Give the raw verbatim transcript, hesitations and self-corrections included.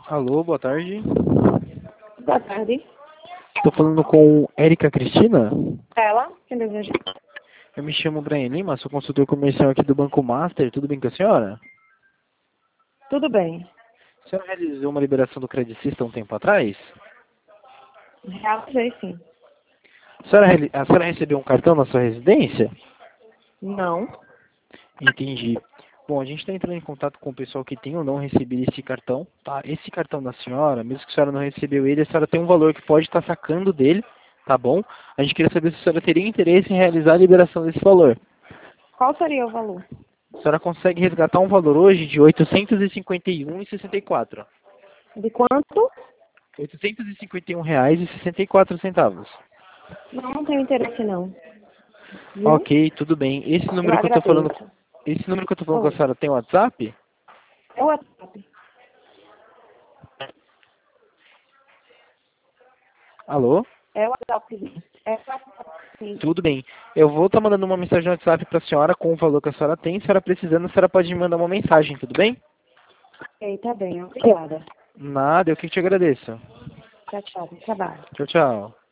Alô, boa tarde. Boa tarde. Estou falando com Érica Cristina. Ela? Quem deseja? Eu me chamo Brian Lima, sou consultor comercial aqui do Banco Master. Tudo bem com a senhora? Tudo bem. A senhora realizou uma liberação do Credicista um tempo atrás? Realizei, sim. A senhora, reali- a senhora recebeu um cartão na sua residência? Não. Entendi. Bom, a gente está entrando em contato com o pessoal que tem ou não recebido esse cartão, tá? Esse cartão da senhora, mesmo que a senhora não recebeu ele, a senhora tem um valor que pode estar sacando dele, tá bom? A gente queria saber se a senhora teria interesse em realizar a liberação desse valor. Qual seria o valor? A senhora consegue resgatar um valor hoje de oitocentos e cinquenta e um reais e sessenta e quatro centavos. De quanto? oitocentos e cinquenta e um reais e sessenta e quatro centavos. Não, não tenho interesse, não. Viu? Ok, tudo bem. Esse Eu número que eu tô falando, agradeço. esse número que eu tô falando com a Oi. senhora tem WhatsApp? É o WhatsApp. Alô? É o WhatsApp. É o WhatsApp, sim. Tudo bem. Eu vou estar mandando uma mensagem no WhatsApp para a senhora com o valor que a senhora tem. Se a senhora precisando, a senhora pode me mandar uma mensagem, tudo bem? Ok, tá bem. Obrigada. Nada, eu que te agradeço. Tchau, tchau. Bom trabalho. Tchau, tchau.